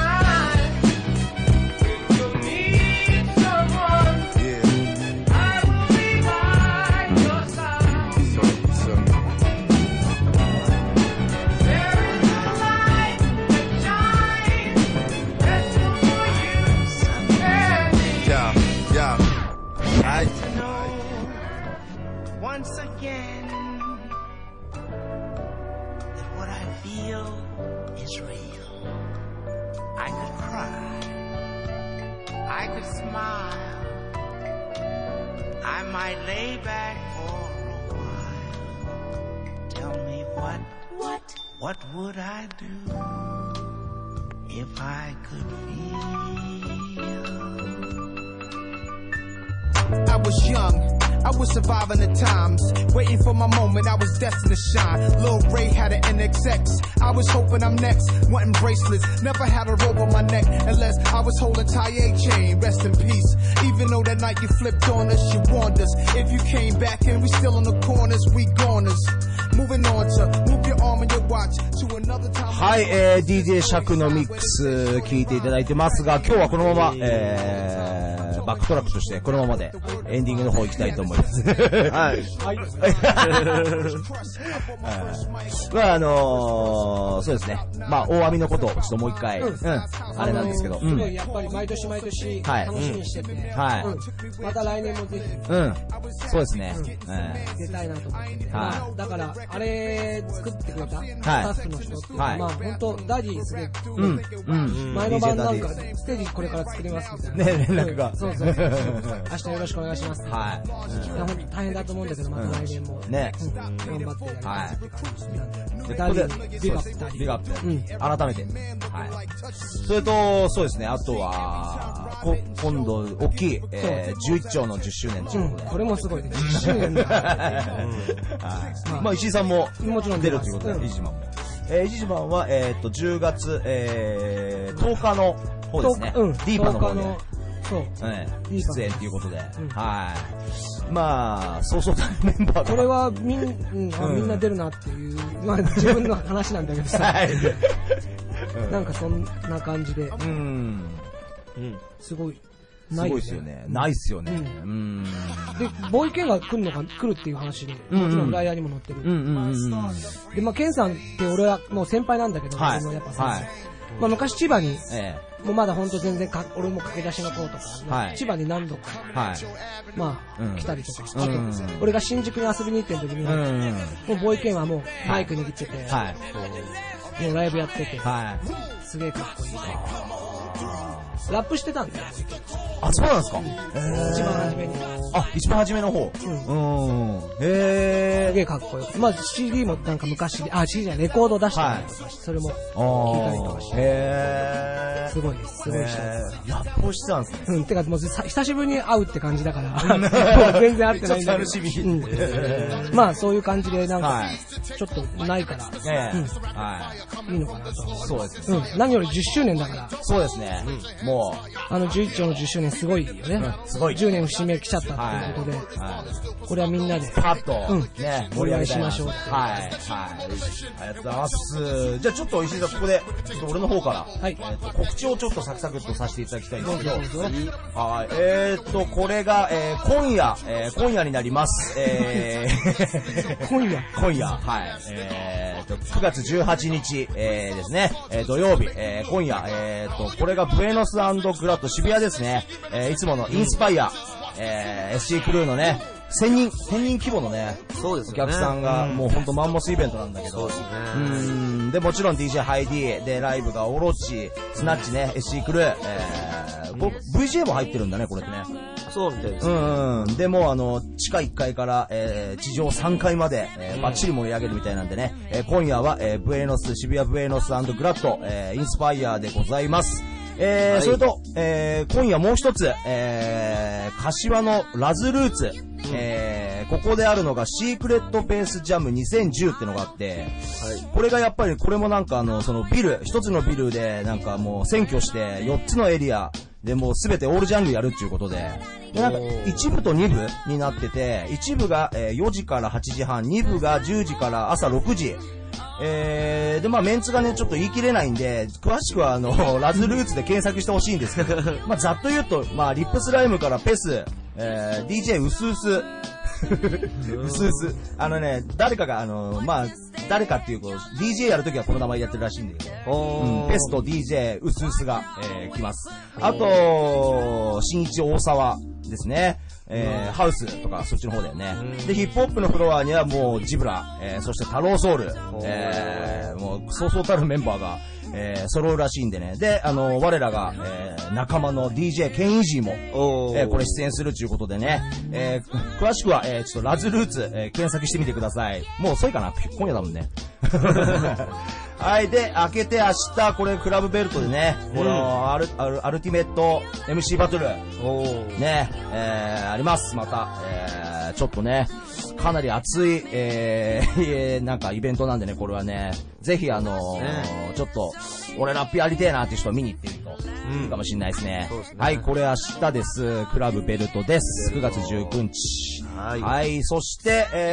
Once again, that what I feel is real. I could cry, I could smile, I might lay back for a while. Tell me what would I do if I could feel? I was young, I was surviving the times, waiting for my moment, I was destined to shine. Lil Ray had an NXX, I was hoping I'm next, wanting bracelets, never had a rope on my neck, unless I was holding tie chain, rest in peace. Even though that night you flipped on us, you warned us, if you came back and we still in the corners, we goners. Moving on to move your arm and your watch to another time. はい、DJ シャクのミックス聞いていただいてますが、今日はこのまま、バックトラックとしてこのままでエンディングの方行きたいと思います。はい。はい。まあそうですね。まあ大網のことをちょっともう一回、あれなんですけど、 すごいやっぱり毎年毎年楽しみにしてて、はい。また来年もぜひ、 そうですね。 出たいなと思って。はい。だからあれ作ってくれたスタッフの人って、まあ本当ダディすげえ、前の晩なんかステージこれから作りますみたいな。 ね、連絡が。 そうそう。明日よろしくお願いします。はい。本当大変だと思うんだけど、また来年もね、頑張ってやります。ダディビッグアップ、 ビッグアップ、改めて。はい。それとそうですね。あとは今度大きい11兆の10周年ということで、 これもすごいね。10周年だ。 まあ石井さんももちろん出るということで、石井マンも。石井マンは10月10日の方ですね。ディーパの方で。そう。出演ということで。はい。まあ、そうそうたるメンバーが。 これはみんな出るなっていう、まあ自分の話なんだけどさ。なんかそんな感じで。すごい。 ないですよね。ないっすよね。で、 ボーイケンが来るっていう話で、もちろんフライヤーにも載ってる。で、まあ、ケンさんって俺はもう先輩なんだけど、やっぱさ、まあ昔千葉に、もうまだほんと全然俺も駆け出しの頃とか、千葉に何度か、まあ、来たりとか、あと、俺が新宿に遊びに行ってる時に、もうボーイケンはもうマイク握ってて、もうライブやってて、すげえかっこいい。ラップしてたんだよ。 あ、そうなんですか。 一番初めに。 あ、一番初めの方。 すげえかっこよくて。まあ CD もなんか昔で、CD じゃない、レコード出したりとかして、それも聞いたりとかして。すごいです。すごい人。 ラップをしてたんですね。 てかもう久しぶりに会うって感じだから、全然会ってないんだけど。楽しみ。まあそういう感じでなんか、ちょっとないから、いいのかなと。 そうですね。 何より10周年だから。 そうですね。もう11兆の10周年すごいよね。すごい。10年節目来ちゃったっていうことで、これはみんなでパッとね盛り上げしましょう。 はいはい。ありがとうございます。じゃあちょっと石井さんここで俺の方から告知をちょっとサクサクっとさせていただきたいんですけど、はい。これが今夜になります。 今夜はい。9月18日ですね。土曜日今夜これがブエノス&グラッド渋谷ですね。いつものインスパイアSC クルーのね 1000人規模のね、 そうですよね。 お客さんが、もうほんとマンモスイベントなんだけど。 そうですね。 で、もちろん DJ ハイディ、で、ライブがオロチ、スナッチね、SC クルー、VJ も入ってるんだね、これってね。 そうみたいですね。 で、もう地下1階から、地上3階まで、バッチリ盛り上げるみたいなんでね、今夜は、ブエノス、渋谷ブエノス&グラッド、インスパイアでございます。それと、今夜もう一つ、柏のラズルーツ、ここであるのがシークレットベースジャム2010ってのがあって、これがやっぱり、これもなんかそのビル、一つのビルでなんかもう占拠して4つのエリアでもうすべてオールジャンルやるっていうことで、なんか1部と2部になってて、1部が4時から8時半、2部が10時から朝6時、で、まあ、メンツがね、ちょっと言い切れないんで、詳しくはラズルーツで検索してほしいんですけど、まあ、ざっと言うと、まあ、リップスライムからペス、DJ うすうす、うすうす、誰かが、まあ、誰かっていうと、DJ やるときはこの名前やってるらしいんだけど、ペスと DJ うすうすが、来ます。あと、新一大沢ですね。ハウスとかそっちの方だよね。で、ヒップホップのフロアにはもうジブラ、そして太郎ソウル、もうそうそうたるメンバーが、揃うらしいんでね。で、我らが、仲間の DJ ケンイジーも、これ出演するということでね。詳しくは、ちょっとラズルーツ、検索してみてください。もう遅いかな？今夜だもんね。はい。で、明けて明日、これクラブベルトでね、このアルティメット MC バトル、ね、あります。また、ちょっとね、かなり熱い、なんかイベントなんでね、これはね、ぜひちょっと、俺ラップやりてえなって人を見に行ってみると、いいかもしれないですね。はい、これ明日です。クラブベルトです。9月19日。はい。そして、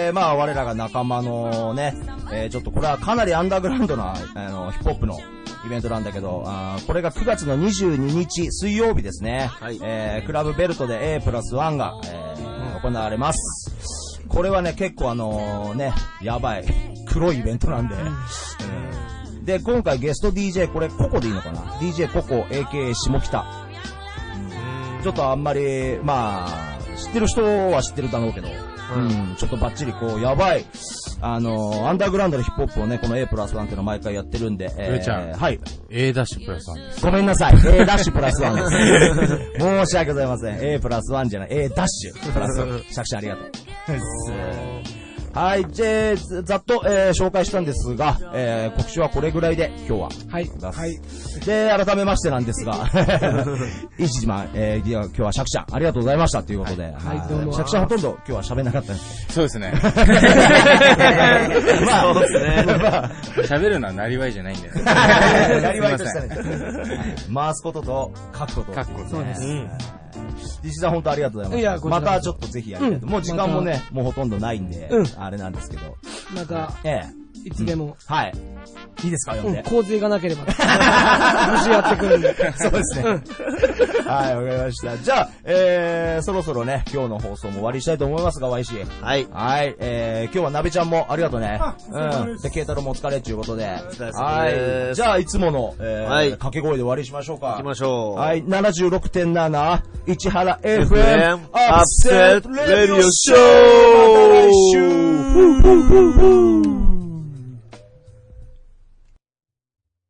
まあ、我らが仲間のね、ちょっとこれはかなりアンダーグラウンドな、ヒップホップのイベントなんだけど、これが9月の22日水曜日ですね。クラブベルトで A+1 が、行われます。これはね、結構ね、やばい、黒いイベントなんで、で、今回ゲスト DJ、これココでいいのかな？ DJ ココ AKA 下北。ちょっとあんまり、まあ、知ってる人は知ってるだろうけど、ちょっとバッチリこう、やばい、アンダーグラウンドのヒップホップをね、この A+1 っていうのを毎回やってるんで、 ちゃん、はい。A++です。 ごめんなさい、A++です。申し訳ございません。A+1 じゃない、A++。シャクシャンありがとう。はい、ざっと、紹介したんですが、告知はこれぐらいで今日は。はい。で、改めましてなんですが、イチジマン、今日はシャクシャンありがとうございましたということで、どうも。シャクシャンほとんど今日は喋んなかったんですけど。 そうですね。 まあ、そうですね。 喋るのはなりわいじゃないんだよね。 なりわいとしたね。回すことと書くこと。 そうです。 石田本当ありがとうございます。またちょっとぜひやりたいと。もう時間もね、もうほとんどないんで、あれなんですけど。 また、いつでも。 はい。いいですか、読んで。 洪水がなければ。無事やってくるんで。 そうですね。はい、わかりました。じゃあ、そろそろね、今日の放送も終わりしたいと思いますが、YC。はい。はい。今日はなべちゃんもありがとうね。で、ケイタロウもお疲れっていうことで。はい。じゃあ、いつもの、掛け声で終わりしましょうか。 行きましょう。 はい。76.7、市原 FM、アップセットレディオショー。また来週。